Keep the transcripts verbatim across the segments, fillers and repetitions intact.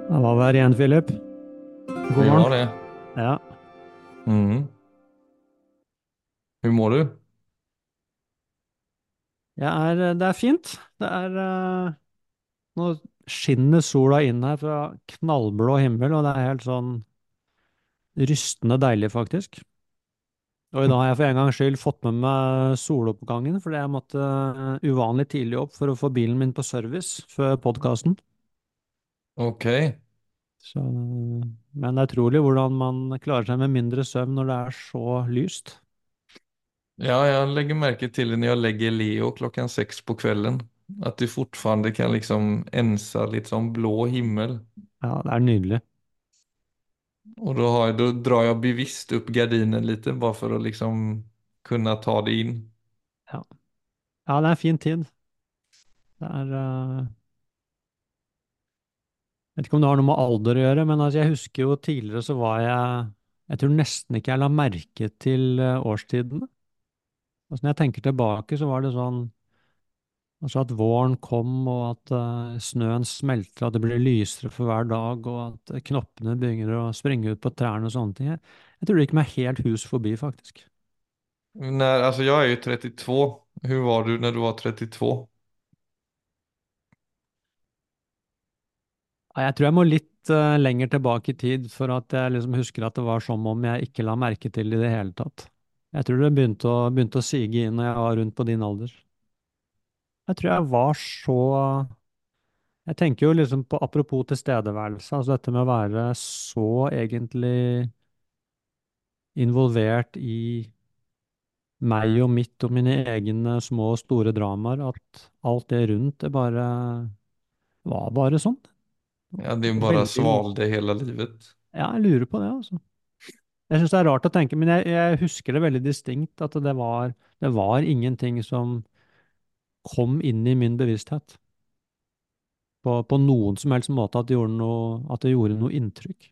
Da var vi her igjen, Philip. God Vi morgen. var det. Ja, Mm. Hur mår du? jeg er, det er fint. Det er eh, Nå skinner sola inn her fra knallblå himmel, og det er helt sånn rystende deilig, faktisk. Og i dag har jeg for en gangs skyld fått med meg soloppgangen, fordi jeg måtte eh, uvanlig tidlig opp for å få bilen min på service før podkasten. Okej. Så, men det er utrolig hvordan man klarer seg med mindre søvn når det er så lyst. Ja, jag lägger märke till det när jag lägger Leo klockan sex på kvällen. Att du fortfarande kan liksom ensa lite som blå himmel. Ja, det er nydelig. Och då, har jag, då drar jag bevisst upp gardinen lite bara för att liksom kunna ta det in. Ja, ja det er en fin tid. Det er eh, Jeg vet ikke om det har noe med alder å gjøre, men altså jeg husker jo tidligere så var jeg Jeg tror nesten ikke jeg la merke til eh, årstidene. Altså når jeg tenker tilbake, så var det sånn altså at våren kom, og at eh, snøen smelter, at det blir lysere for hver dag, og at eh, knoppene begynner å springe ut på trærne og sånne ting. Jeg, jeg tror det gikk meg helt hus forbi, faktisk. När, alltså jag är ju trettiotvå. Hur var du när du var trettiotvå? Ja, jeg tror jeg må litt eh, lenger tilbake i tid for at jeg liksom husker at det var som om jeg ikke la merke til det i det hele tatt. Jeg tror det begynte å, begynte å sige inn når jeg var rundt på din alder. Jeg tror jeg var så Jeg tenker jo liksom på apropos tilstedeværelse, altså dette med å være så egentlig involvert i meg og mitt og mine egne små og store dramaer, at alt det rundt det bare var bare sånn. Ja, det Og bara veldig lite. svalde hela livet. Ja, jeg lurer på det, altså. Jeg syns det er rart å tenke, men jeg, jeg husker det veldig distinkt, at det var, det var ingenting som kom inn i min bevissthet på, på noen som helst måte at det gjorde noe, at det gjorde noe inntrykk.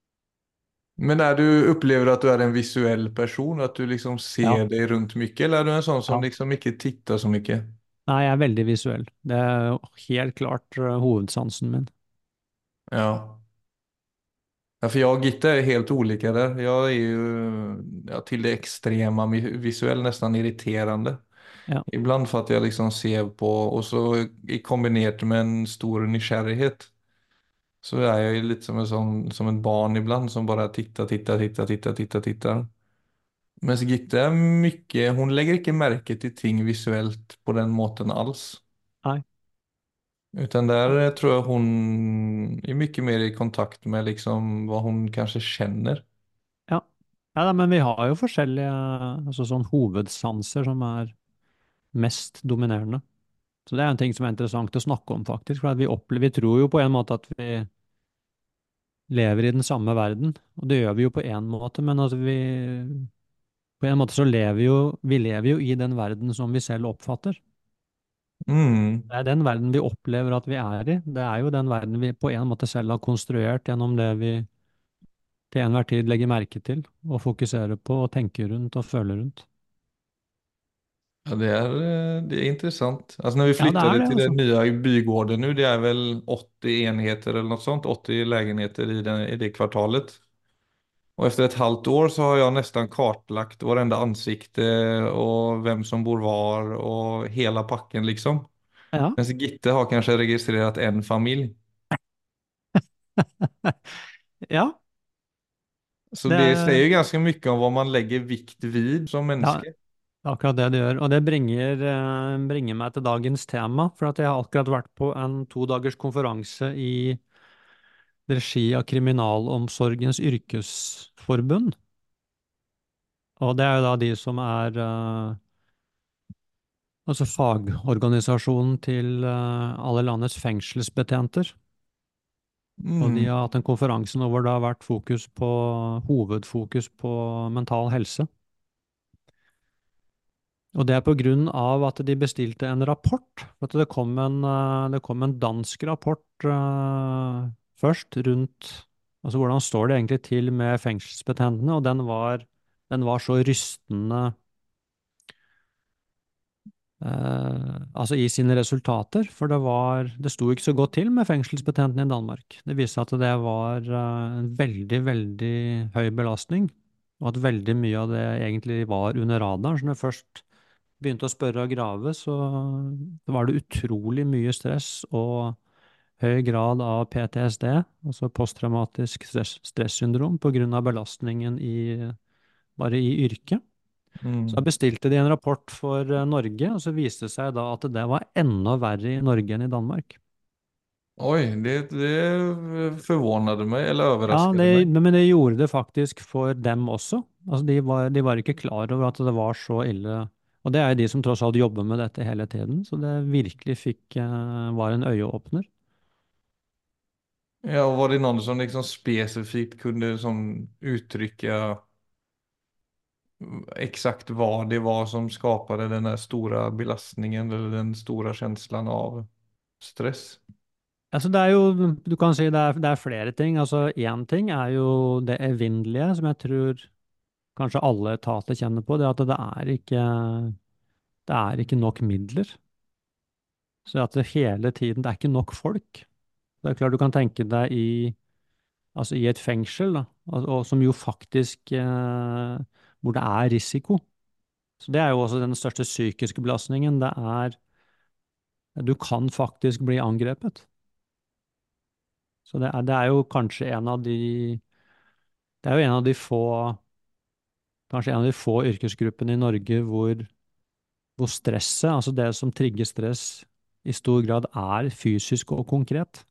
Men är du upplever att du är en visuell person, att du liksom Ja. ser dig runt mycket, eller är du en sån som Ja. liksom inte tittar så mycket? Nei, jeg er veldig visuell. Det er jo helt klart eh, hovedsansen min. Ja. Ja, för jag och Gitta är helt olika där. Jag är ju ja, till det extrema mi- visuell, nästan irriterande. Ja, Ibland för att jag liksom ser på, och så i kombinerat med en stor nykärlighet, så är jag ju lite som en sån, som ett barn ibland som bara tittar, tittar, tittar, tittar, tittar, tittar. Men så Gitte är mycket, hon lägger inte märke till ting visuellt på den måten alls. nei. Utan där eh, tror jag hon är mycket mer i kontakt med liksom vad hon kanske känner. Ja. Ja, da, men vi har jo forskjellige altså sånn hovedsanser som er mest dominerende. Så det er en ting som er interessant å snakke om, faktisk. For at vi, opplever, vi tror jo på en måte at vi lever i den samme verden, og det gjør vi jo på en måte, men altså vi på en måte så lever vi jo vi lever jo i den verden som vi selv oppfatter. Mm. Det er den verden vi opplever at vi er i. Det er jo den verden vi på en måte selv har konstruert gjennom det vi til enhver tid legger merke til, og fokuserer på, og tenker rundt og føler rundt. Ja, det är, eh, det är intressant. Alltså när vi Ja, det er flyttade det, till den altså. nya bygården nu, det är väl åttio enheter eller något sånt, åttio lägenheter i, den, i det kvartalet. Och efter ett halvt år så har jag nästan kartlagt varenda ansikte och vem som bor var och hela packen liksom. Ja. Men så Gitte har kanske registrerat en familj. Ja, Så det det säger er, ju ganska mycket om vad man lägger vikt vid som ja, människa. det er akkurat det det gjør. Og det bringer, eh, bringer meg til dagens tema, for at jeg har akkurat vært på en todagers konferanse i regi av Kriminalomsorgens yrkesforbund. Og det er jo da de som er eh, altså fagorganisasjonen til eh, alle landets fengselsbetjenter. Og de Mm. har hatt en konferanse nå hvor det har vært fokus på, hovedfokus på mental helse. Og det er på grunn av at de bestilte en rapport. At det kom en, eh, det kom en dansk rapport eh, først rundt altså hvordan står det egentlig til med fengselsbetjentene, og den var, den var så rystende eh, altså i sine resultater, for det var, det sto ikke så godt til med fengselsbetjentene i Danmark. Det viste seg at det var eh, en veldig, veldig høy belastning, og at veldig mye av det egentlig var under radaren. Så når jeg først begynte å spørre og grave, så var det utrolig mye stress og høy grad av P T S D, altså posttraumatisk stress, stressyndrom, på grunn av belastningen i, bare i yrket. Så Mm. bestilte de en rapport for eh, Norge, og så viste det seg da at det var enda verre i Norge enn i Danmark. Oj, det, det förvånade mig eller Ja, överraskade det, mig. men det gjorde det faktisk for dem også. Altså, de var, de var ikke klar over at det var så ille. Og det er jo de som tross alt jobber med dette hele tiden, så det virkelig fikk, eh, var en øyeåpner. Ja, var det någon som liksom specifikt kunde som uttrycka exakt vad det var som skapade den här stora belastningen eller den stora känslan av stress? Altså, det er jo, du kan si det er, det er flere ting. Altså, én ting er jo det evinnelige, som jeg tror kanskje alle etater kjenner på, det at det er ikke, det er ikke nok midler. Så at det hele tiden, det er ikke nok folk. Det er klart du kan tenke deg i, altså i et fengsel, da, og, og som jo faktisk, eh, hvor det er risiko. Så det er jo også den største psykiske belastningen. Det er, du kan faktisk bli angrepet. Så det er, det er jo kanskje en av de, det er jo en av de få, kanskje en av de få yrkesgruppene i Norge hvor, hvor stresset, altså det som trigger stress, i stor grad er fysisk og konkret.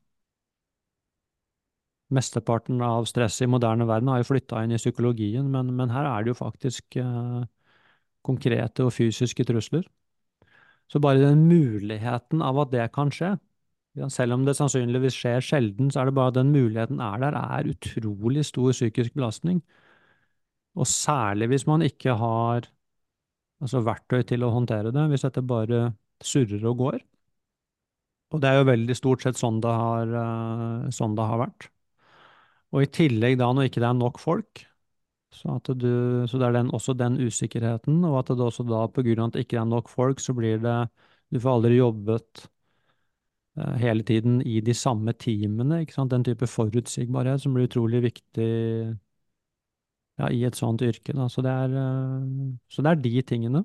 Mesteparten av stresset i moderne verden har jo flytta inn i psykologien, men, men her er det jo faktisk eh, konkrete og fysiske trusler. Så bare den muligheten av at det kan skje, ja, selv om det sannsynligvis skjer sjelden, så er det bare at den muligheten er der, er utrolig stor psykisk belastning. Og særlig hvis man ikke har altså verktøy til å håndtere det, hvis dette bare surrer og går. Og det er jo veldig stort sett sånn det har, eh, sånn det har vært. Og i tillegg da, når ikke det er nok folk, så, at du, så det er den, også den usikkerheten, og at det også da, på grunn av at det ikke er nok folk, så blir det, du får aldri jobbet eh, hele tiden i de samme teamene, ikke sant? Den type forutsigbarhet som blir utrolig viktig ja, i et sånt yrke, da. Så det er, eh, så det er de tingene.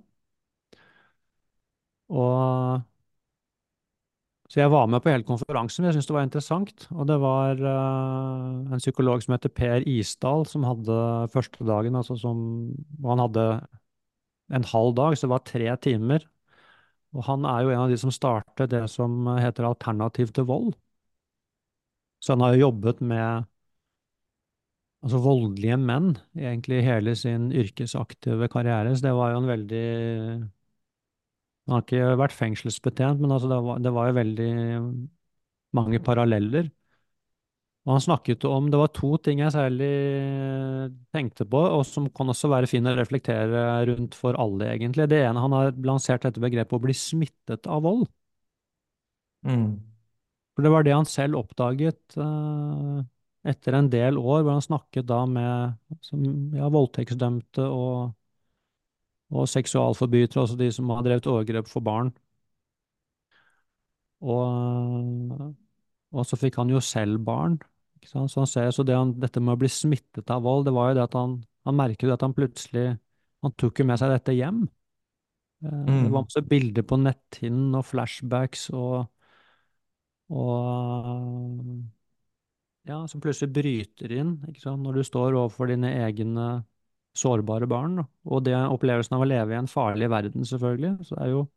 Og så jeg var med på hele konferansen, jeg syntes det var interessant. Og det var eh, en psykolog som heter Per Isdal, som hadde første dagen, altså som, og han hadde en halv dag, så det var tre timer. Og han er jo en av de som startet det som heter Alternativ til vold. Så han har jo jobbet med altså voldelige menn egentlig hele sin yrkesaktive karriere, så det var jo en veldig Han har ikke vært fengselsbetjent, men altså det var, det var jo veldig mange paralleller. Og han snakket om, det var to ting jeg særlig tenkte på, og som kan også være fint å reflektere rundt for alle, egentlig. Det ene, han har lansert dette begrepet å bli smittet av vold. Mm. For det var det han selv oppdaget eh, etter en del år, hvor han snakket da med som, ja, voldtektsdømte og, og seksualforbrytere, altså de som har drevet overgrep for barn. Og, og så fikk han jo selv barn. Ikke sant? Så han ser, så det han, dette med å bli smittet av vold, det var jo det at han, han merket jo at han plutselig han tok jo med seg dette hjem. Eh, Det var Mm. masse bilder på netthinnen og flashbacks og, og ja, som plutselig bryter inn, ikke sant, når du står overfor dine egne sårbare barn, da. Og det opplevelsen av å leve i en farlig verden, selvfølgelig. Så det er jo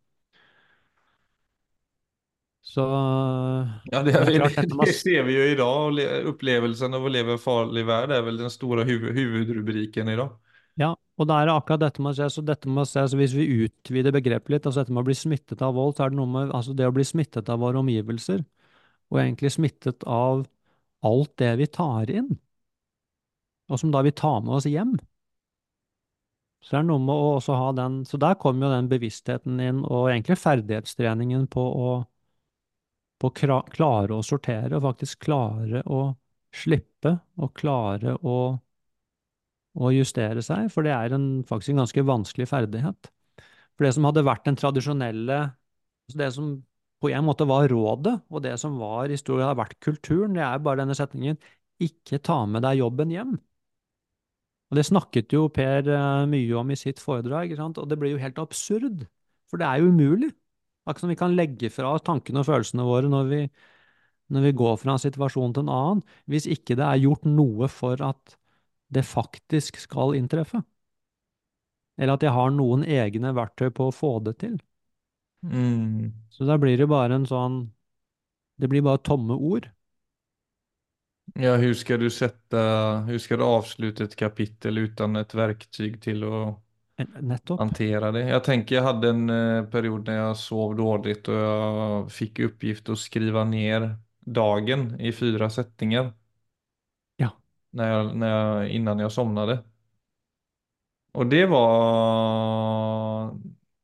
så Ja, det, Men det er det, klart, dette med det ser vi ju idag. Och le- Upplevelsen av att leva i en farlig värld är väl den stora huv huvudrubriken idag. Ja, og da er det akkurat dette med å se, så dette med å se, så hvis vi utvider begrepet litt, altså dette med å bli smittet av vold, så er det noe med, altså det å bli smittet av våre omgivelser, og egentlig smittet av alt det vi tar inn, og som da vi tar med oss hjem. Så det er noe med å også ha den, så der kommer jo den bevisstheten inn, og egentlig ferdighetstreningen på å, på å kra- klare å sortere, og faktisk klare å slippe, og klare å, å justere seg, for det er en, faktisk en ganske vanskelig ferdighet. For det som hadde vært den tradisjonelle, altså det som på en måte var rådet, og det som var i stor grad har vært kulturen, det er bare denne setningen ikke ta med deg jobben hjem. Og det snakket jo Per eh, mye om i sitt foredrag, ikke sant? Og det blir jo helt absurd, for det er jo umulig. Akkurat som vi kan legge fra oss tankene og følelsene våre når vi, når vi går fra en situasjon til en annen, hvis ikke det er gjort noe for at det faktisk skal inntreffe. Eller at jeg har noen egne verktøy på å få det til. Mm. Så da blir det bare en sånn, det blir bare tomme ord. Ja, hur ska du sätta, hur ska du avsluta ett kapitel utan ett verktyg till att Nettopp. hantera det? Jag tänker jag hade en eh, period när jag sov dåligt och jag fick i uppgift att skriva ner dagen i fyra sättningar Ja, när jag, när jag, innan jag somnade. Och det var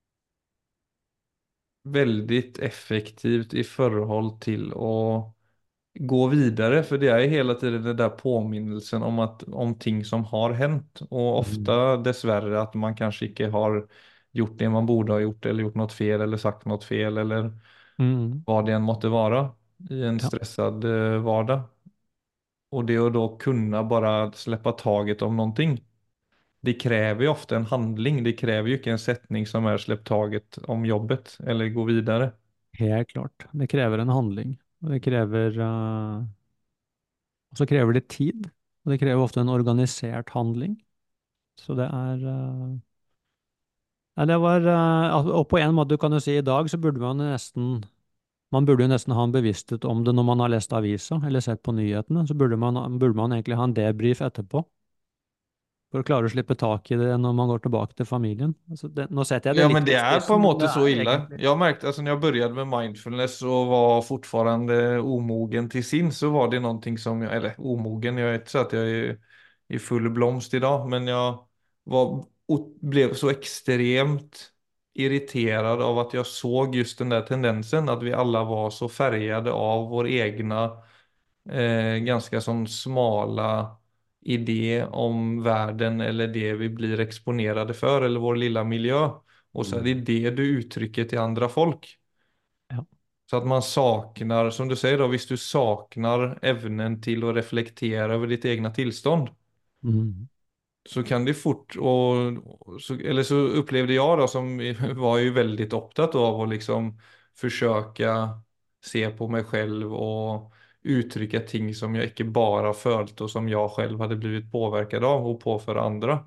väldigt effektivt i förhåll till att gå vidare, för det är hela tiden den där påminnelsen om att om ting som har hänt och mm, ofta dessvärre att man kanske inte har gjort det man borde ha gjort eller gjort något fel eller sagt något fel eller mm, vad det än måtte vara i en ja, stressad eh, vardag. Och det att då kunna bara släppa taget om någonting. Det kräver ju ofta en handling. Det kräver ju inte en sättning som är släpp taget om jobbet eller gå vidare. helt klart. Det krever en handling. Og det krever, eh, og så krever det tid. Og det krever ofte en organisert handling. Så det er eh, Nei, det var eh, al- Og på en måte kan du si i dag så burde man jo nesten man burde jo nesten ha en bevissthet om det når man har lest avisa eller sett på nyhetene. Så burde man, burde man egentlig ha en debrief etterpå for å klare å slippe tak i det når man går tilbake til familien. Altså det, nå setter jeg det Ja, men litt det på är på spissen, en men måte det så er illa. egentlig Jag märkte, alltså när jag började med mindfulness och var fortfarande omogen till sin, så var det någonting som jag, eller omogen, jag är inte så att jag är i full blomst idag, men jag var, och blev så extremt irriterad av att jag såg just den där tendensen, att vi alla var så färgade av vår egna eh, ganska sån smala idé om världen eller det vi blir exponerade för eller vår lilla miljö. Och så är det mm, det du uttrycker till andra folk. ja. Så att man saknar, som du säger då, visst du saknar ämnen till att reflektera över ditt egna tillstånd. Mm, Så kan det fort, och, så, eller så upplevde jag då som var ju väldigt upptatt av att liksom försöka se på mig själv och uttrycka ting som jag inte bara följt och som jag själv hade blivit påverkad av och påför andra.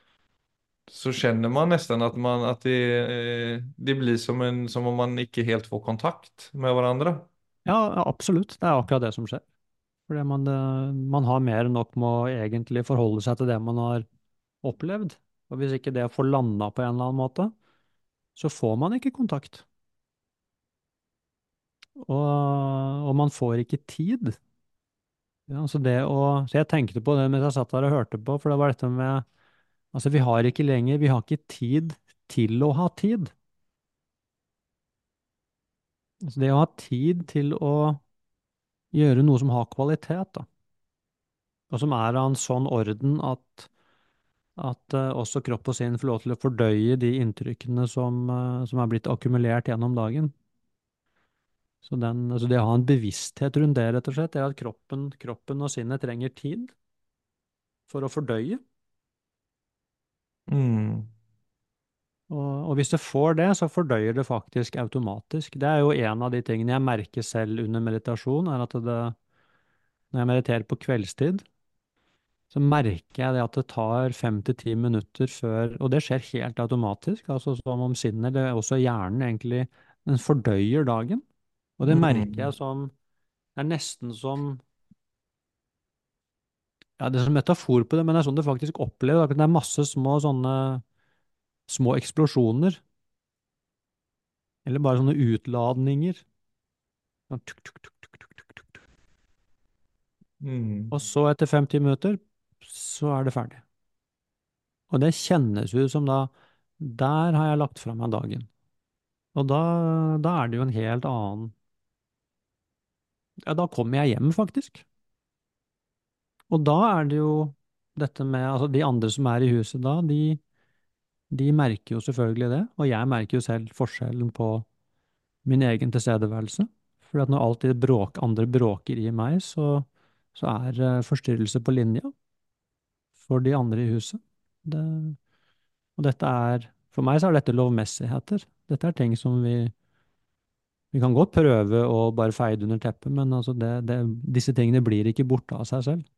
Så känner man nästan att man att det, eh, det blir som en som om man inte helt får kontakt med varandra. ja, ja, absolutt. Det er akkurat det som skjer. Fordi man, eh, man har mer enn nok med å egentlig forholde seg til det man har opplevd. Og hvis ikke det får landa på en eller annen måte, så får man ikke kontakt. Og, og man får ikke tid. Ja, så det å, så jeg tenkte på det mens jeg satt der og hørte på, for det var dette med altså vi har ikke lenger, vi har ikke tid til å ha tid. Altså det å ha tid til å gjøre noe som har kvalitet, da, og som er av en sånn orden at, at eh, også kropp og sinn får lov til å fordøye de inntrykkene som, eh, som er blitt akkumulert gjennom dagen. Så den, altså det å ha en bevissthet rundt det, rett og slett, er at kroppen, kroppen og sinnet trenger tid for å fordøye. Mm. Og, og hvis det får det, så fordøyer det faktisk automatisk. Det er jo en av de tingene jeg merker selv under meditasjon, er at det, når jeg mediterer på kveldstid, så merker jeg det at det tar fem til ti minutter før, og det skjer helt automatisk, altså som om sinnet, eller også hjernen egentlig, den fordøyer dagen. Og det merker Mm. jeg som, det er nesten som, ja, det er som metafor på det, men det er sånn det faktisk opplever, at det er masse små sånne, små eksplosjoner, eller bare sånne utladninger. Sånn tuk, tuk, tuk, tuk, tuk, tuk, tuk. Mm. Og så etter fem-ti minutter, så er det ferdig. Og det kjennes ut som da, der har jeg lagt fra meg dagen. Og da, da er det jo en helt annen, ja, da kommer jeg hjem faktisk. Og da er det jo dette med, altså de andre som er i huset da, de, De merker jo selvfølgelig det, og jeg merker jo selv forskjellen på min egen tilstedeværelse. For at når alt det bråk, andre bråker i meg, så, så er eh, forstyrrelse på linja for de andre i huset. Det, og dette er, for meg så er dette lovmessigheter. Dette er ting som vi, vi kan godt prøve å bare feie det under teppet, men altså det, det, disse tingene blir ikke borte av seg selv.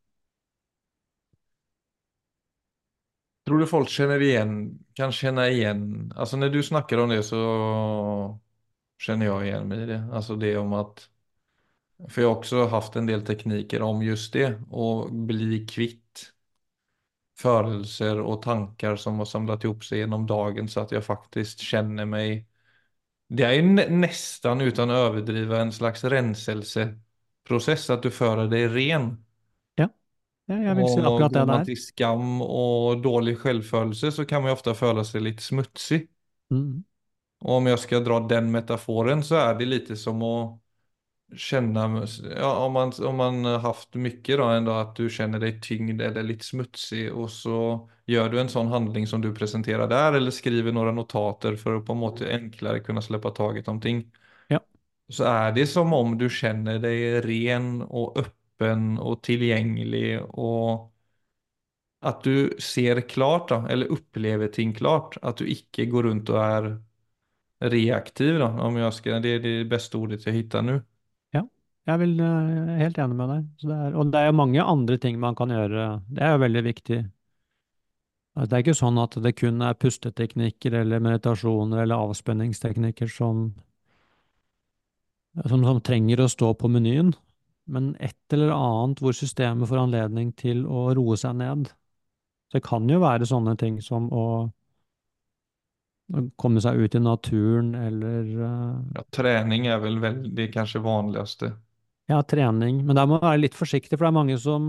Tror du folk känner igen, kan känna igen, alltså när du snackar om det så känner jag igen mig i det. Alltså det om att, för jag har också haft en del tekniker om just det och bli kvitt förelser och tankar som har samlat ihop sig genom dagen så att jag faktiskt känner mig, det är ju nä- nästan utan att överdriva en slags renselseprocess, att du för dig ren. Ja, ja, jeg vil si Och akkurat går det man der. till skam och dålig självförelse så kan man ju ofta føle sig lite smutsig. Mm. Och om jag ska dra den metaforen så är det lite som att känna, ja, om man, om man har haft mycket då ändå, att du känner dig tyngd eller lite smutsig och så gör du en sån handling som du presenterar där eller skriver några notater för att på en måte enklare kunna släppa taget om ting. Ja, Så är det som om du känner dig ren och öppen och tillgänglig och att du ser klart då, eller upplever ting klart. Att du ikke går runt och är reaktiv då, om jag ska, det är det bästa ordet jag hittar nu. ja. Jeg vil, eh, jeg er helt enig med deg. Så det er, og det er jo mange andre ting man kan gjøre. Det er jo veldig viktig. Altså, det er ikke sånn at det kun er pusteteknikker eller meditasjoner eller avspenningsteknikker som, som, som trenger å stå på menyen, men et eller annet hvor systemet får anledning til å roe seg ned. Så det kan jo være sånne ting som å, å komme seg ut i naturen eller eh, Ja, träning är väl väl det kanske vanligaste. ja, trening. Men der må man være litt forsiktig, for det er mange som,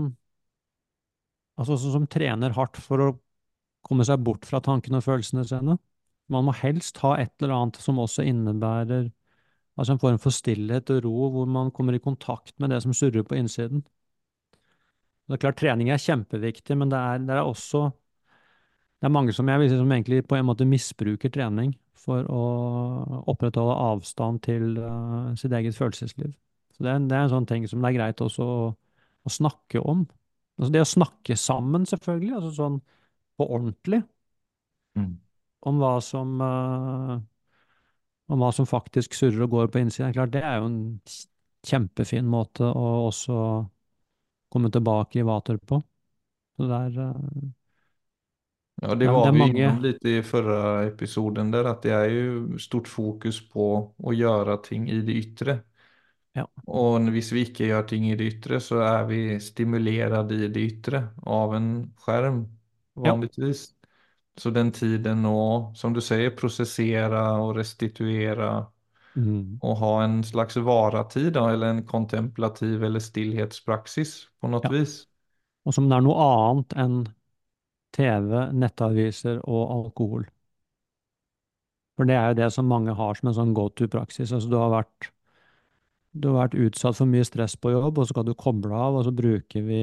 altså, som, som trener hardt for å komme seg bort fra tankene og følelsene sine. Man må helst ha et eller annet som også innebærer altså en form for stillhet og ro, hvor man kommer i kontakt med det som surrer på innsiden. Det er klart, trening er kjempeviktig, men det er, det er også det er mange som jeg vil si som egentlig på en måte misbruker trening for å opprettholde avstand til uh, sitt eget følelsesliv. Så det er, det er en sånn ting som det er greit også å, å snakke om. Altså det å snakke sammen, selvfølgelig, altså sånn på ordentlig, Mm. om hva som uh, om hva som faktisk surrer og går på innsiden. Klart, det er jo en kjempefin måte å også komme tilbake i vater på. Så det er, eh, Ja, det det er, det var er vi mange innom lite i förra episoden där, att det är ju stort fokus på att göra ting i det yttre. ja, Och hvis vi ikke gjør ting i det yttre så är vi stimulerade i det yttre av en skärm ja, vanligtvis. Så den tiden å, som du säger, processera och restituera mm, och ha en slags varatid då, eller en kontemplativ eller stillhetspraxis på något ja. vis. Og som det er noe annet enn T V, nettaviser og alkohol. For det er jo det som mange har som en sånn go to-praksis. Altså du har vært, du har vært utsatt for mye stress på jobb, og så skal du koble av, og så bruker vi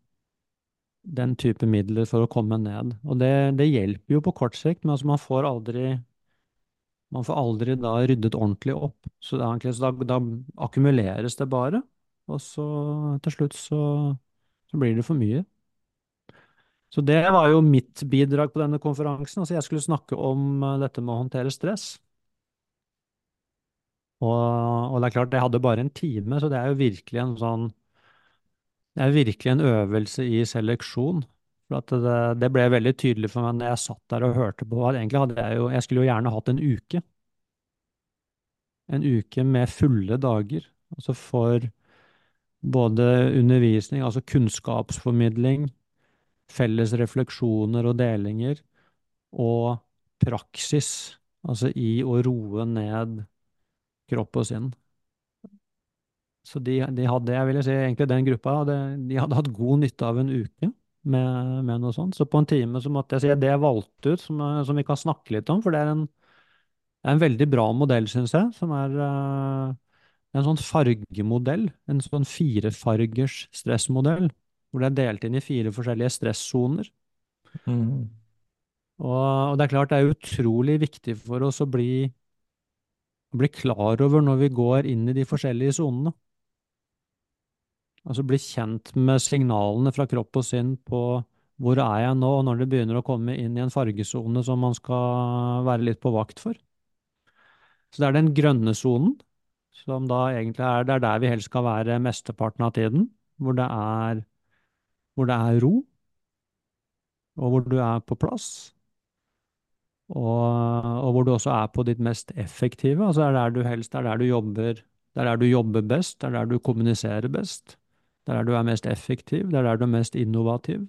den type midler for å komme ned. Og det, det hjelper jo på kort sikt, men altså man får aldri Man får aldri da ryddet ordentlig opp. Så, det er egentlig, så da, da akkumuleres det bare, og så til slutt så, så blir det for mye. Så det var jo mitt bidrag på denne konferansen. Altså jeg skulle snakke om eh, dette med å håndtere stress. Og, og det er klart, jeg hadde bare en time, så det er jo virkelig en sånn Det er virkelig en øvelse i seleksjon. For at det, det ble veldig tydelig for meg når jeg satt der og hørte på. At egentlig hadde jeg jo Jeg skulle jo gjerne hatt en uke. En uke med fulle dager. Altså for både undervisning, altså kunnskapsformidling, felles refleksjoner og delinger, og praksis, altså i å roe ned kropp og sinn. Så de, de hadde, jeg ville si egentlig den gruppa, hadde, de hadde hatt god nytte av en uke med, med noe sånt. Så på en time så måtte jeg si det jeg valgte ut, som, som vi kan snakke litt om, for det er en, det er en veldig bra modell, syns jeg, som er eh, en sånn fargemodell, en sånn firefargers stressmodell, hvor det er delt inn i fire forskjellige stressoner. Mm. Og, og det er klart det er utrolig viktig for oss å bli, å bli klar over når vi går inn i de forskjellige sonene. Altså bli kjent med signalene fra kropp og sinn på hvor er jeg nå, og når det begynner å komme inn i en fargesone som man skal være litt på vakt for. Så det er den grønne sonen, som da egentlig er, det er der vi helst skal være mesteparten av tiden, hvor det er, hvor det er ro, og hvor du er på plass. Og, og hvor du også er på ditt mest effektive. Altså er der du helst, det er der du jobber, det er der du jobber best, det er der du kommuniserer best. Det er der du er mest effektiv, det er der du er mest innovativ.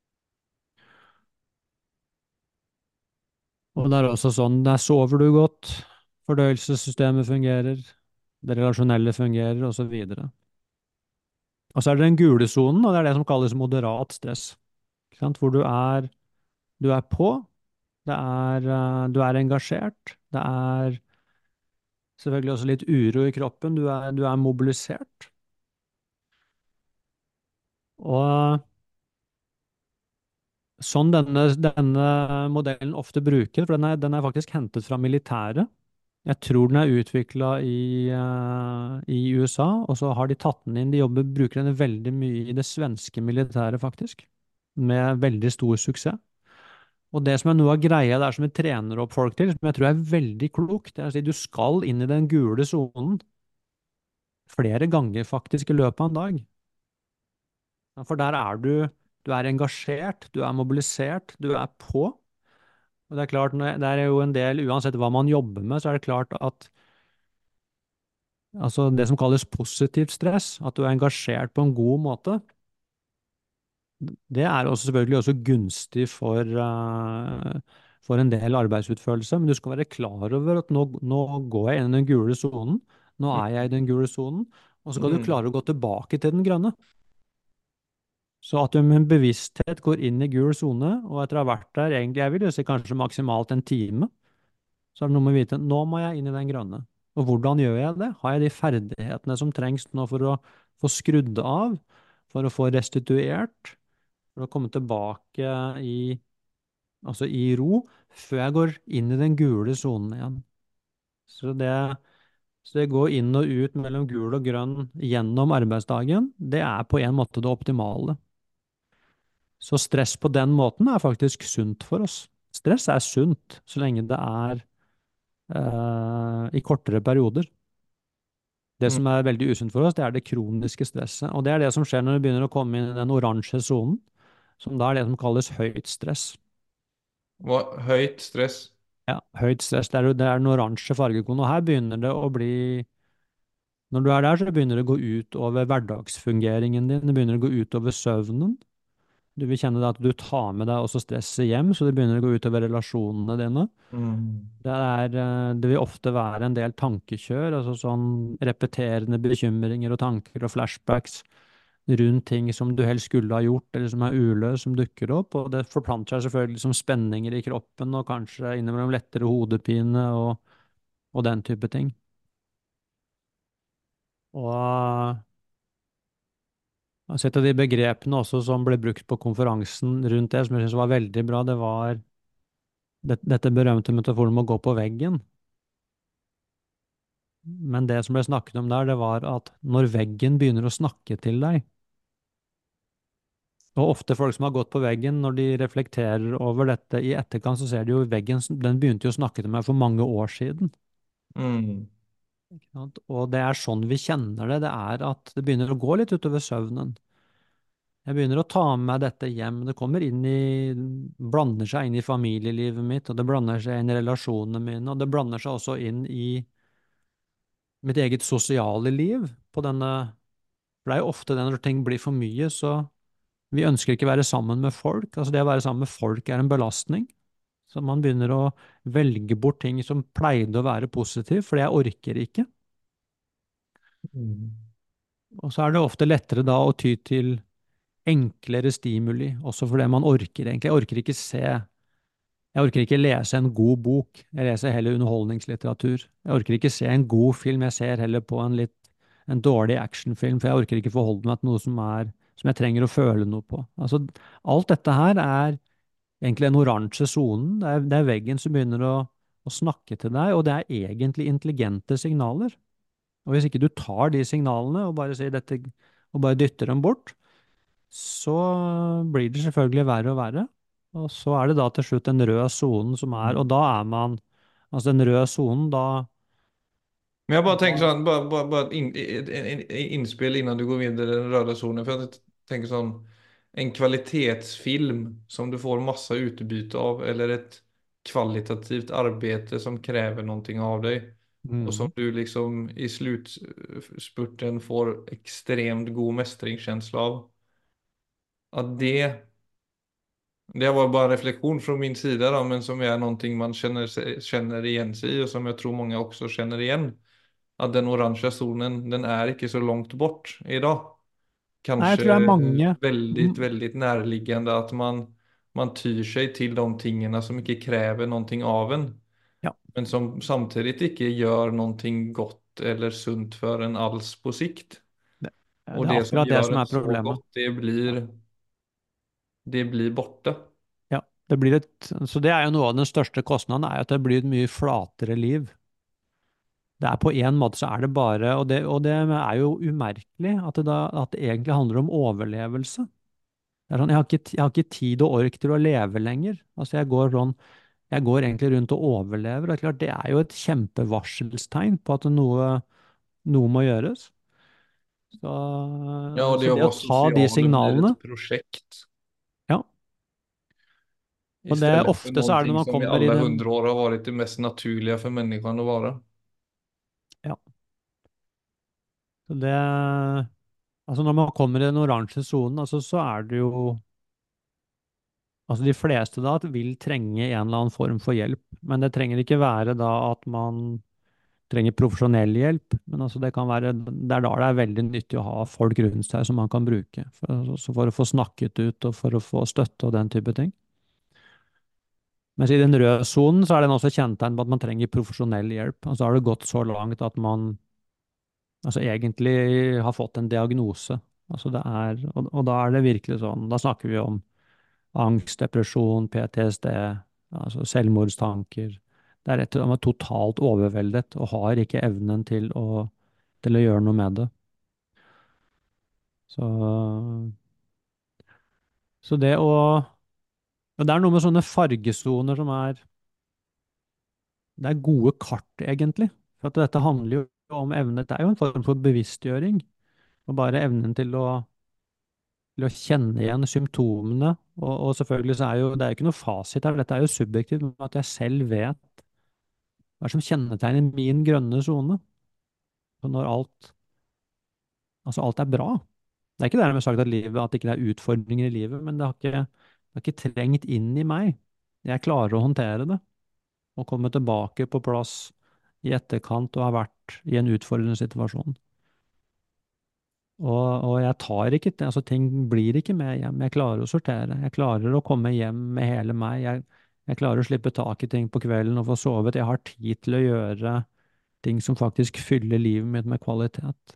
Og det er også sånn, der sover du godt, fordøyelsessystemet fungerer, det relasjonelle fungerer, og så videre. Og så er det den gule sonen, og det er det som kalles moderat stress. Ikke sant? Hvor du er, du er på, det er, eh, du er engasjert, det er selvfølgelig også litt uro i kroppen. Du er, du er mobilisert. Og sånn denne, denne modellen ofte bruker, for den er, den er faktisk hentet fra militæret. Jeg tror den er utvikla i, eh, i U S A, og så har de tatt den inn. De jobber, bruker den veldig mye i det svenske militæret, faktisk. Med veldig stor suksess. Og det som er noe av greia der som vi trener opp folk til, som jeg tror er veldig klokt, det er å si du skal inn i den gule sonen flere ganger faktisk i løpet av en dag. Ja, for der er du, du er engasjert, du er mobilisert, du er på. Og det er klart, når- det er jo en del, uansett hva man jobber med, så er det klart at altså det som kalles positivt stress, at du er engasjert på en god måte, det er også selvfølgelig også gunstig for, eh, for en del arbeidsutførelse. Men du skal være klar over at nå, nå går jeg inn i den gule sonen, nå er jeg i den gule sonen, og så skal du Mm. klare å gå tilbake til den grønne. Så at du med en bevissthet går inn i gul sone, og etter å ha vært der egentlig, jeg vil jo si kanskje maksimalt en time, så er det noe med å vite, nå må jeg inn i den grønne. Og hvordan gjør jeg det? Har jeg de ferdighetene som trengs nå for å få skrudd av, for å få restituert, for å komme tilbake i, altså i ro, før jeg går inn i den gule sonen igjen. Så det, så det gå inn og ut mellom gul og grønn gjennom arbeidsdagen, det er på en måte det optimale. Så stress på den måten er faktisk sunt for oss. Stress er sunt så lenge det er eh, i kortere perioder. Det Mm. som er veldig usunt for oss, det er det kroniske stresset. Og det er det som skjer når du begynner å komme inn i den oransje sonen, som da er det som kalles høyt stress. Hva, høyt stress. Ja, høyt stress, det er, jo- det er den oransje fargekonen. Og her begynner det å bli Når du er der, så begynner det å gå ut over hverdagsfungeringen din. Det begynner å gå ut over søvnen. Du vil kjenne det at du tar med deg også stresset hjem, så det begynner å gå ut over relasjonene dine. Mm. Det er, eh, det vil ofte være en del tankekjør, altså sånn repeterende bekymringer og tanker og flashbacks rundt ting som du helst skulle ha gjort, eller som er uløst, som dukker opp. Og det forplanter seg selvfølgelig som spenninger i kroppen, og kanskje innimellom lettere hodepine og, og den type ting. Og jeg har sett av de begrepene også som ble brukt på konferansen rundt det, som jeg synes var veldig bra, det var det, dette berømte metaforen om å gå på veggen. Men det som ble snakket om der, det var at når veggen begynner å snakke til deg, og ofte folk som har gått på veggen, når de reflekterer over dette i etterkant, så ser de jo veggen, den begynte jo å snakke til meg for mange år siden. Mm. Ikke sant? Og det er sånn vi kjenner det, det er at det begynner å gå litt utover søvnen. Jeg begynner å ta med meg dette hjem, det kommer inn i, blander seg inn i familielivet mitt, og det blander seg inn i relasjonene mine, og det blander seg også inn i mitt eget sosiale liv på denne, for det er jo ofte det når ting blir for mye, så vi ønsker ikke å være sammen med folk. Altså det å være sammen med folk er en belastning. Så man begynner å velge bort ting som pleide å være positivt, fordi jeg orker ikke. Mm. Og så er det ofte lettere da å ty til enklere stimuli, også fordi man orker egentlig. Jeg orker ikke se, jeg orker ikke lese en god bok. Jeg leser heller underholdningslitteratur. Jeg orker ikke se en god film. Jeg ser heller på en litt, en dårlig actionfilm, for jeg orker ikke forholde meg til noe som er, som jeg trenger å føle noe på. Altså, alt dette her er egentlig den oransje sonen. Det er, det er veggen som begynner å, å snakke til deg, og det er egentlig intelligente signaler. Og hvis ikke du tar de signalene og bare sier dette, og bare dytter dem bort, så blir det selvfølgelig verre og verre. Og så er det da til slutt den røde sonen som er, og da er man, altså den røde sonen, da, Men jag bara tänker da sånn, bara, bara, bara ett in, ett- ett- ett inspel innan du går vidare i den röda zonen. För jag tänker sånn, en kvalitetsfilm som du får massa utbyte av, eller ett kvalitativt arbete som kräver någonting av dig. Och som mm, du liksom i slutspurten får extremt god mästringskänsla av. Att det, det var bara en reflektion från min sida då, men som är någonting man känner, sig- känner igen sig i och som jag tror många också känner igen. At den oransje zonen, den er ikke så langt bort i dag. Nei, jeg Kanskje tror det er mange veldig, mm, veldig nærliggende at man, man tyr seg til de tingene som ikke krever noe av en, ja, men som samtidig ikke gjør noe godt eller sunt for en alls på sikt. det, Og det er det som akkurat det gjør som en er så problemet. godt, det Ja, blir, det blir borte. ja, det blir et, så det er jo noe av den største kostnaden, er at det blir et mye flatere liv. Det er på en måte så er det bare, og det, og det er jo umerkelig at det, da, at det egentlig handler om overlevelse. Det er sånn, jeg har ikke, jeg har ikke tid og ork til å leve lenger. Altså jeg går sånn, jeg går egentlig rundt og overlever. Og det er klart, det er jo et kjempevarselstegn på at noe, noe må gjøres. Så, Ja, og det så å det å være ta de sosial blir signalene, et prosjekt. ja, og det Istället för ofte så er det någonting når man som i kommer i alla den, hundra år har varit det mest naturliga för människan att vara. ja, så det, altså når man kommer i den oransje sonen, altså så er det jo, altså de fleste da vil trenge en eller annen form for hjelp, men det trenger ikke være da at man trenger profesjonell hjelp, men altså det kan være, det er da det er veldig nyttig å ha folk rundt seg som man kan bruke, for, så for å få snakket ut og for å få støtte og den type ting. Mens i den røde sonen så er den også kjennetegn på at man trenger profesjonell hjelp. Altså har det gått så langt at man altså egentlig har fått en diagnose. Altså det er, og, og da er det virkelig sånn, da snakker vi om angst, depresjon, P T S D, altså selvmordstanker. Det er rett og slett totalt overveldet og har ikke evnen til å, til å gjøre noe med det. Så, så det å og det er noe med sånne fargesoner som er det er gode kart, egentlig. For at dette handler jo om evne. Det er jo en form for bevisstgjøring. Og bare evnen til å, til å kjenne igjen symptomene. Og, og selvfølgelig så er jo det er jo ikke noe fasit her, dette er jo subjektivt, men at jeg selv vet hva er det som kjennetegner min grønne sone. Og når alt, altså alt er bra. Det er ikke dermed sagt at livet, at det ikke er utfordringer i livet, men det har ikke, det har ikke trengt inn i meg. Jeg klarer å håndtere det. Og komme tilbake på plass i etterkant og har vært i en utfordrende situasjon. Og, og jeg tar ikke, altså ting blir ikke med hjem. Jeg klarer å sortere. Jeg klarer å komme hjem med hele meg. Jeg, jeg klarer å slippe tak i ting på kvelden og få sovet. Jeg har tid til å gjøre ting som faktisk fyller livet mitt med kvalitet.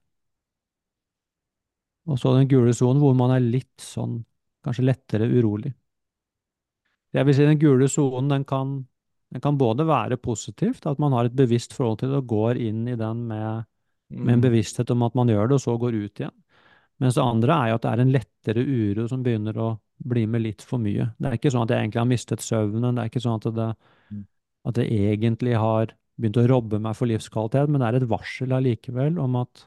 Og så den gule sonen hvor man er litt sånn, kanskje lettere urolig. Jeg vil si den gule sonen, den kan, den kan både være positivt, at man har et bevisst forhold til det og går inn i den med, med en Mm. bevissthet om at man gjør det, og så går ut igjen. Mens det andre er jo at det er en lettere uro som begynner å bli med litt for mye. Det er ikke sånn at jeg egentlig har mistet søvnen, det er ikke sånn at det, at det egentlig har begynt å robbe meg for livskvalitet, men det er et varsel allikevel om at,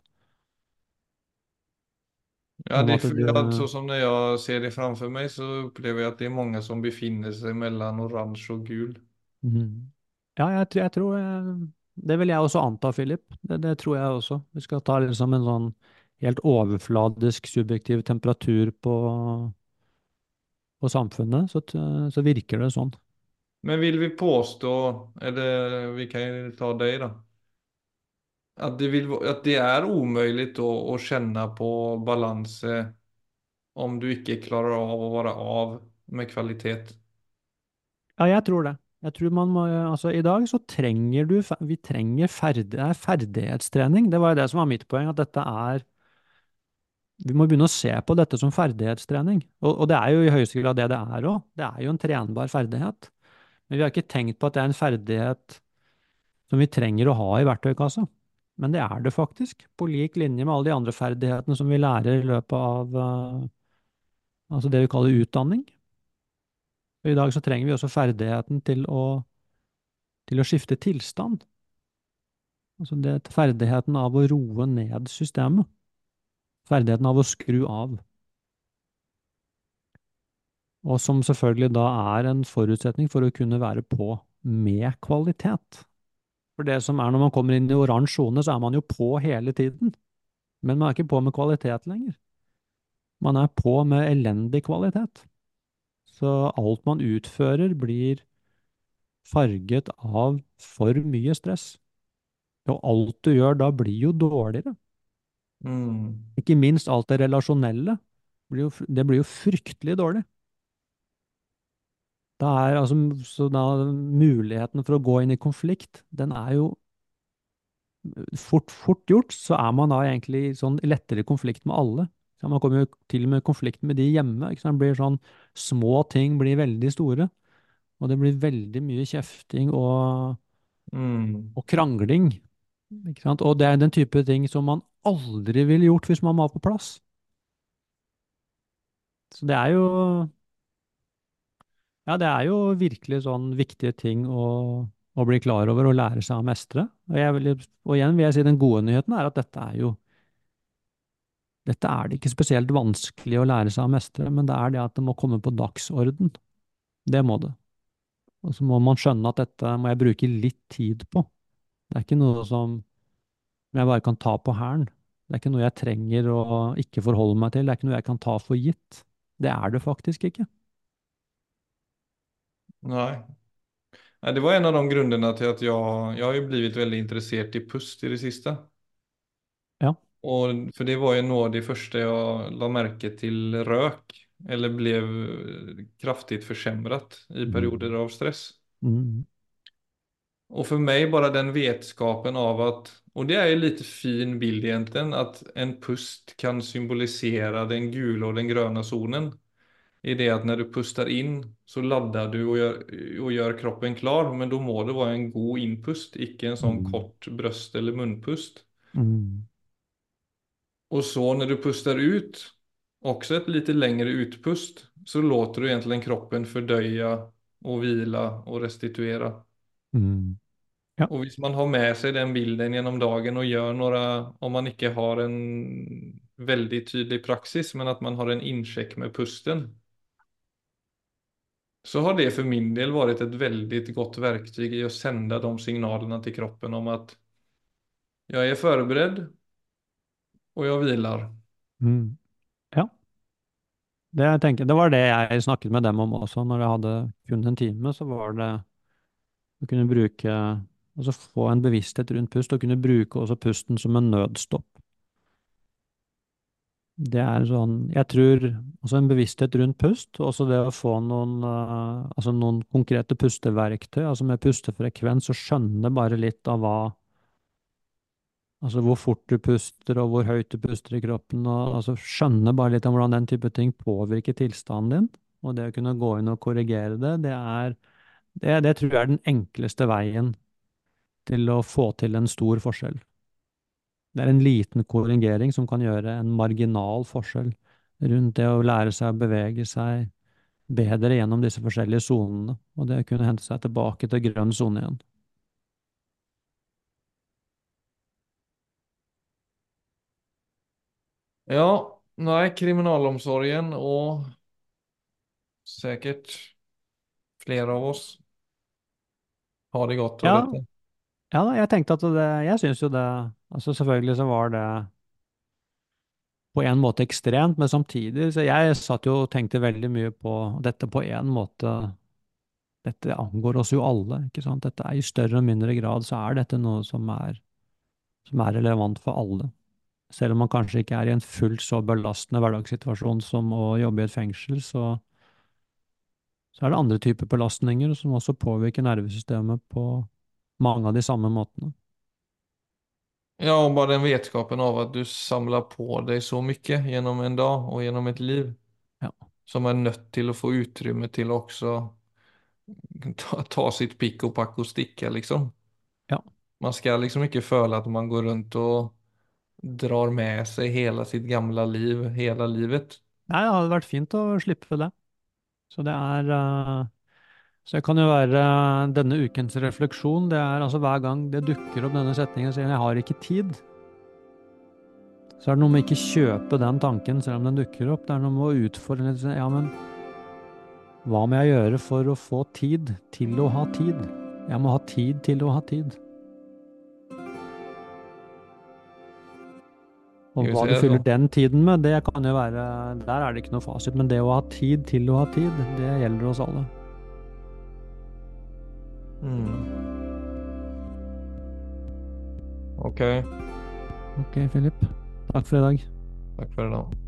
Ja, om det är at för att du så som när jag ser det framför mig så upplever jag att det är många som befinner sig mellan orange och gul. Mhm. Ja, jeg, tror- jeg tror jeg, det vil jeg også anta, Philip. Det, det tror jeg også. Vi skal ta liksom en sånn helt overfladisk subjektiv temperatur på, på samfunnet, så, t- så virker det sånn. Men vill vi påstå, eller vi kan ju ta dig då, att det, vill, att det är omöjligt då att känna på balans om du ikke klarer av å være av med kvalitet. Ja, jeg tror det. Jeg tror man må, altså I dag så trenger du, fe- vi trenger ferd, det er ferdighetstrening. Det var jo det som var mitt poeng, at dette er Vi må begynne å se på dette som ferdighetstrening. Og, og det er jo i høyeste grad det det er òg. Det er jo en trenbar ferdighet. Men vi har ikke tenkt på at det er en ferdighet som vi trenger å ha i verktøykassa. Men det er det faktisk, på lik linje med alle de andre ferdighetene som vi lærer i løpet av eh, altså det vi kaller utdanning. Og i dag så trenger vi også ferdigheten til å, til å skifte tilstand. Altså det, ferdigheten av å roe ned systemet. Ferdigheten av å skru av. Og som selvfølgelig da er en forutsetning for å kunne være på med kvalitet. For det som er når man kommer inn i oransje sone, så er man jo på hele tiden. Men man er ikke på med kvalitet lenger. Man er på med elendig kvalitet. Så alt man utfører, blir farget av for mye stress. Og alt du gjør da, blir jo dårligere. Mm. Ikke minst alt det relasjonelle. Blir jo, det blir jo fryktelig dårlig. Da er altså, så da muligheten for å gå inn i konflikt, den er jo fort, fort gjort, så er man da egentlig i sånn lettere konflikt med alle. Så man kommer jo til og med i konflikt med de hjemme. Ikke sant? Det blir sånn, små ting blir veldig store, og det blir veldig mye kjefting og, Mm. og krangling. Ikke sant? Og det er den type ting som man aldri ville gjort hvis man var på plass. Så det er jo, ja, det er jo virkelig sånn viktige ting å, å bli klar over og lære seg å mestre. Og, jeg vil, og igjen vil jeg si den gode nyheten er at dette er jo Dette er det ikke spesielt vanskelig å lære seg å mestre, men det er det at det må komme på dagsorden. Det må det. Og så må man skjønne at dette må jeg bruke litt tid på. Det er ikke noe som jeg bare kan ta på hælen. Det er ikke noe jeg trenger å ikke forholde meg til. Det er ikke noe jeg kan ta for gitt. Det er det faktisk ikke. Nej. Nej, det var en av de grunderna till att jag, jag har ju blivit väldigt intresserad i pust i det sista. Ja. Och för det var ju nog av det första jag la märke till rök eller blev kraftigt försämrat i perioder Mm. av stress. Mm. Och för mig bara den vetskapen av att, och det är ju lite fin bild egentligen, att en pust kan symbolisera den gula och den gröna zonen. I det att när du pustar in så laddar du och gör, och gör kroppen klar, men då må det vara en god inpust, icke en sån Mm. kort bröst- eller munpust. Mm. Och så när du pustar ut, också ett lite längre utpust, så låter du egentligen kroppen fördöja och vila och restituera. Mm. Ja. Och hvis man har med sig den bilden genom dagen och gör några, om man inte har en väldigt tydlig praxis, men att man har en incheck med pusten, så har det för min del varit ett väldigt gott verktyg i att sända de signalerna till kroppen om att jag är förberedd och jag vilar. Mm. Ja. Det, jeg tenker, det var det jeg snakket med dem om også. Når jeg hadde kun en time, så var det å kunne bruke, altså få en bevissthet rundt pust, og kunne bruke også pusten som en nødstopp. Det er sånn, jeg tror, altså en bevissthet rundt pust, og også det å få noen, eh, altså noen konkrete pusteverktøy, altså med pustefrekvens, og skjønne bare litt av hva, altså hvor fort du puster, og hvor høyt du puster i kroppen, og altså skjønne bare litt om hvordan den type ting påvirker tilstanden din, og det å kunne gå inn og korrigere det, det er, det, det tror jeg er den enkleste veien til å få til en stor forskjell. Det er en liten korrigering som kan gjøre en marginal forskjell rundt det å lære seg å bevege seg bedre gjennom disse forskjellige sonene, og det å kunne hente seg tilbake til grønn sone igjen. Ja, nej, kriminalomsorgen och säkert flera av oss har det gott av Ja, detta. ja da, jeg tenkte at det, jeg syns jo det, altså selvfølgelig så var det på en måte ekstremt, men samtidig, så jeg satt jo og tenkte veldig mye på dette på en måte, dette angår oss jo alle, ikke sant? Dette er i større og mindre grad, så er dette noe som er, som er relevant for alle. Selv om man kanskje ikke er i en fullt så belastende hverdagssituasjon som å jobbe i et fengsel, så, så er det andre typer belastninger som også påvirker nervesystemet på mange av de samme måtene. Ja, och bara den vetskapen av att du samlar på dig så mycket genom en dag och genom ett liv Ja, som är nött till att få utrymme till också ta, ta sitt pick och pack och sticka liksom. ja. Man ska liksom inte føle att man går runt och drar med sig hela sitt gamla liv, hela livet. Nei, det hadde vært fint å slippe det. Så det er eh, Så det kan jo være eh, denne ukens refleksjon. Det er altså hver gang det dukker opp denne setningen, sier 'jeg har ikke tid', så er det noe med ikke kjøpe den tanken selv om den dukker opp. Det er noe med å utfordre litt. Ja, men hva må jeg gjøre for å få tid til å ha tid? Jeg må ha tid til å ha tid. Og Ska vi hva du säga fyller så? den tiden med, det kan jo være Der er det ikke noe fasit, men det å ha tid til å ha tid, det gjelder oss alle. Mm. Okej, Ok, Philip. Takk for i dag. tack för idag.